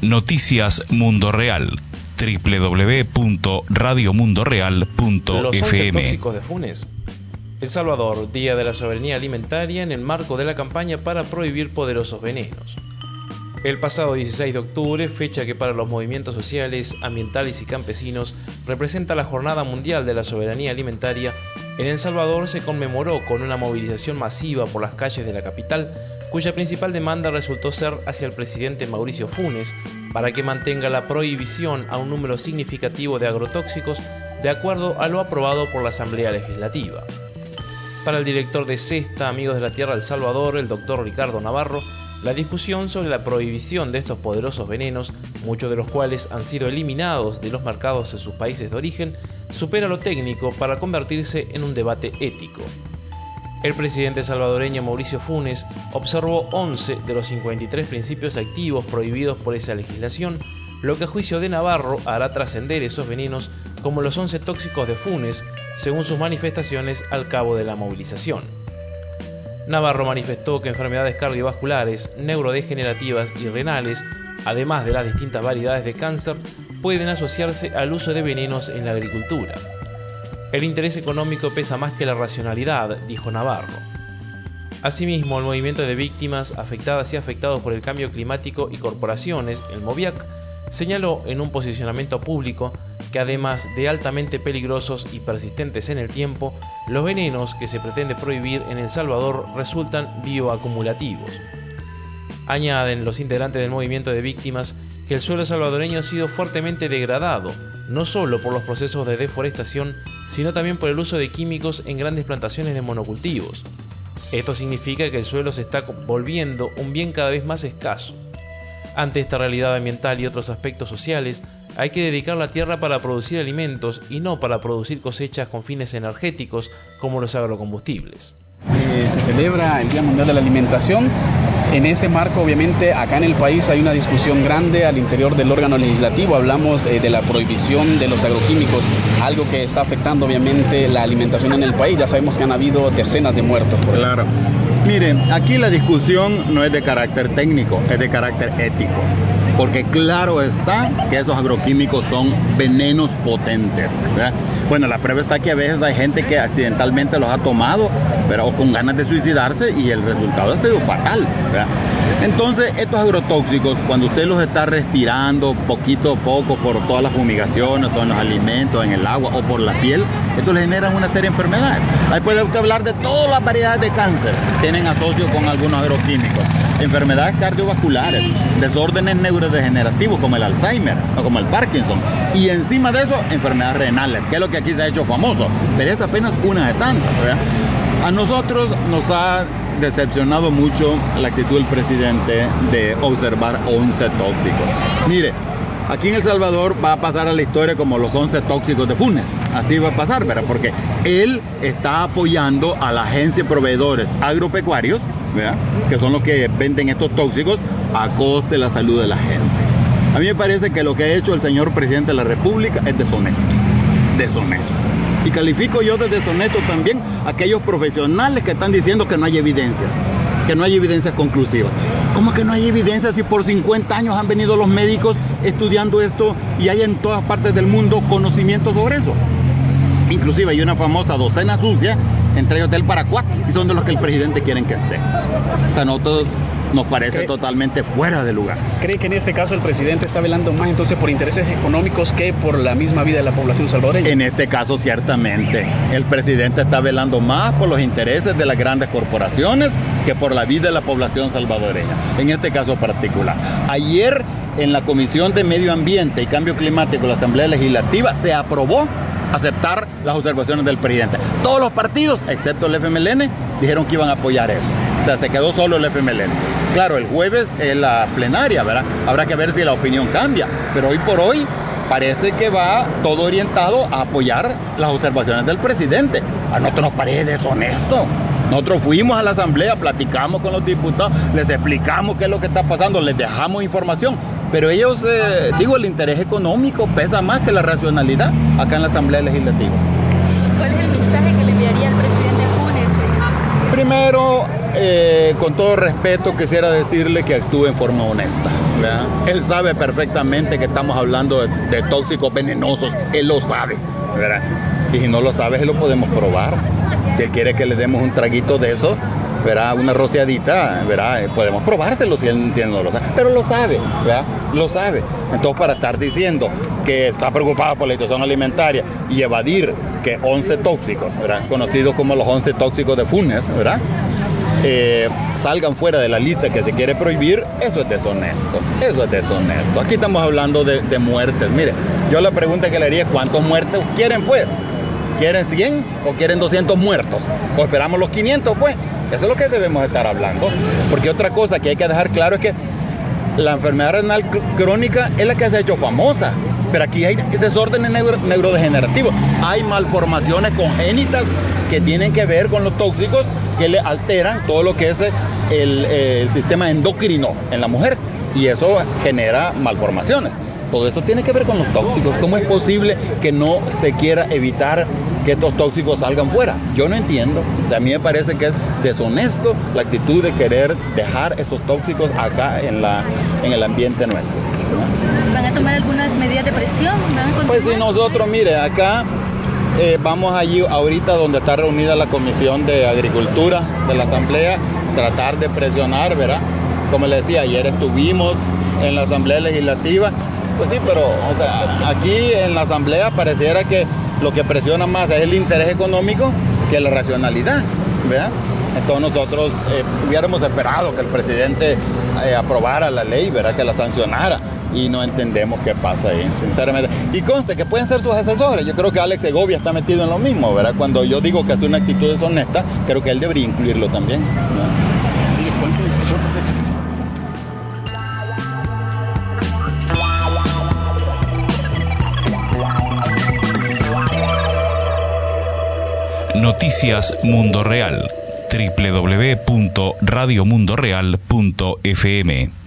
Noticias Mundo Real. www.radiomundoreal.fm. Los 11 tóxicos de Funes. El Salvador, Día de la Soberanía Alimentaria en el marco de la campaña para prohibir poderosos venenos. El pasado 16 de octubre, fecha que para los movimientos sociales, ambientales y campesinos representa la Jornada Mundial de la Soberanía Alimentaria, en El Salvador se conmemoró con una movilización masiva por las calles de la capital, cuya principal demanda resultó ser hacia el presidente Mauricio Funes para que mantenga la prohibición a un número significativo de agrotóxicos de acuerdo a lo aprobado por la Asamblea Legislativa. Para el director de CESTA, Amigos de la Tierra El Salvador, el doctor Ricardo Navarro, la discusión sobre la prohibición de estos poderosos venenos, muchos de los cuales han sido eliminados de los mercados en sus países de origen, supera lo técnico para convertirse en un debate ético. El presidente salvadoreño Mauricio Funes observó 11 de los 53 principios activos prohibidos por esa legislación, lo que a juicio de Navarro hará trascender esos venenos como los 11 tóxicos de Funes, según sus manifestaciones al cabo de la movilización. Navarro manifestó que enfermedades cardiovasculares, neurodegenerativas y renales, además de las distintas variedades de cáncer, pueden asociarse al uso de venenos en la agricultura. El interés económico pesa más que la racionalidad, dijo Navarro. Asimismo, el movimiento de víctimas afectadas y afectados por el cambio climático y corporaciones, el MOVIAC, señaló en un posicionamiento público que además de altamente peligrosos y persistentes en el tiempo, los venenos que se pretende prohibir en El Salvador resultan bioacumulativos. Añaden los integrantes del movimiento de víctimas que el suelo salvadoreño ha sido fuertemente degradado, no solo por los procesos de deforestación, sino también por el uso de químicos en grandes plantaciones de monocultivos. Esto significa que el suelo se está volviendo un bien cada vez más escaso. Ante esta realidad ambiental y otros aspectos sociales, hay que dedicar la tierra para producir alimentos y no para producir cosechas con fines energéticos como los agrocombustibles. Se celebra el Día Mundial de la Alimentación. En este marco, obviamente, acá en el país hay una discusión grande al interior del órgano legislativo. Hablamos de la prohibición de los agroquímicos, algo que está afectando, obviamente, la alimentación en el país. Ya sabemos que han habido decenas de muertos. Claro. Miren, aquí la discusión no es de carácter técnico, es de carácter ético. Porque claro está que esos agroquímicos son venenos potentes, ¿verdad? Bueno, la prueba está que a veces hay gente que accidentalmente los ha tomado, pero con ganas de suicidarse y el resultado ha sido fatal, ¿verdad? Entonces, estos agrotóxicos, cuando usted los está respirando poquito a poco por todas las fumigaciones, o en los alimentos, en el agua o por la piel, esto le genera una serie de enfermedades. Ahí puede usted hablar de todas las variedades de cáncer que tienen asocio con algunos agroquímicos. Enfermedades cardiovasculares, desórdenes neurodegenerativos como el Alzheimer o como el Parkinson. Y encima de eso, enfermedades renales, que es lo que aquí se ha hecho famoso. Pero es apenas una de tantas, ¿verdad? A nosotros nos ha decepcionado mucho la actitud del presidente de observar 11 tóxicos. Mire, aquí en El Salvador va a pasar a la historia como los 11 tóxicos de Funes. Así va a pasar, ¿verdad? Porque él está apoyando a la agencia de proveedores agropecuarios, ¿verdad?, que son los que venden estos tóxicos a costa de la salud de la gente. A mí me parece que lo que ha hecho el señor presidente de la República es deshonesto. Deshonesto. Y califico yo de deshonesto también a aquellos profesionales que están diciendo que no hay evidencias, que no hay evidencias conclusivas. ¿Cómo que no hay evidencias si por 50 años han venido los médicos estudiando esto y hay en todas partes del mundo conocimiento sobre eso? Inclusive hay una famosa docena sucia entre ellos del Paraguay y son de los que el presidente quiere que esté. O sea, nosotros nos parece totalmente fuera de lugar. ¿Cree que en este caso el presidente está velando más entonces por intereses económicos que por la misma vida de la población salvadoreña? En este caso, ciertamente. El presidente está velando más por los intereses de las grandes corporaciones que por la vida de la población salvadoreña. En este caso particular. Ayer, en la Comisión de Medio Ambiente y Cambio Climático de la Asamblea Legislativa, se aprobó aceptar las observaciones del presidente. Todos los partidos, excepto el FMLN, dijeron que iban a apoyar eso. O sea, se quedó solo el FMLN. Claro, el jueves es la plenaria, ¿verdad? Habrá que ver si la opinión cambia. Pero hoy por hoy parece que va todo orientado a apoyar las observaciones del presidente. A nosotros nos parece deshonesto. Nosotros fuimos a la asamblea, platicamos con los diputados, les explicamos qué es lo que está pasando, les dejamos información. Pero ellos, el interés económico pesa más que la racionalidad acá en la Asamblea Legislativa. ¿Cuál es el mensaje que le enviaría al presidente Funes? Primero, con todo respeto, quisiera decirle que actúe en forma honesta. ¿verdad? Él sabe perfectamente que estamos hablando de tóxicos venenosos, él lo sabe, ¿verdad? Y si no lo sabe, se lo podemos probar. Si él quiere que le demos un traguito de eso, ¿verdad? Una rociadita, ¿verdad? Podemos probárselo si él no lo sabe, pero lo sabe, ¿verdad? Lo sabe. Entonces, para estar diciendo que está preocupado por la situación alimentaria y evadir que 11 tóxicos, ¿verdad? Conocidos como los 11 tóxicos de Funes, ¿verdad? Salgan fuera de la lista que se quiere prohibir, eso es deshonesto. Eso es deshonesto. Aquí estamos hablando de muertes. Mire, yo la pregunta que le haría es: ¿cuántos muertos quieren, pues? ¿Quieren 100 o quieren 200 muertos? ¿O esperamos los 500, pues? Eso es lo que debemos estar hablando. Porque otra cosa que hay que dejar claro es que la enfermedad renal crónica es la que se ha hecho famosa. Pero aquí hay desórdenes neurodegenerativos. Hay malformaciones congénitas que tienen que ver con los tóxicos, que le alteran todo lo que es el sistema endocrino en la mujer. Y eso genera malformaciones. Todo eso tiene que ver con los tóxicos. ¿Cómo es posible que no se quiera evitar que estos tóxicos salgan fuera? Yo no entiendo. O sea, a mí me parece que es deshonesto la actitud de querer dejar esos tóxicos acá en el ambiente nuestro, ¿no? ¿Van a tomar algunas medidas de presión? Pues si nosotros, mire, acá vamos allí ahorita donde está reunida la Comisión de Agricultura de la Asamblea, tratar de presionar, ¿verdad? Como le decía, ayer estuvimos en la Asamblea Legislativa. Pues sí, pero o sea, aquí en la Asamblea pareciera que lo que presiona más es el interés económico que la racionalidad, ¿verdad? Entonces nosotros hubiéramos esperado que el presidente aprobara la ley, ¿verdad? Que la sancionara, y no entendemos qué pasa ahí, sinceramente. Y conste que pueden ser sus asesores. Yo creo que Alex Segovia está metido en lo mismo, ¿verdad? Cuando yo digo que es una actitud deshonesta, creo que él debería incluirlo también, ¿no? Noticias Mundo Real. www.radiomundoreal.fm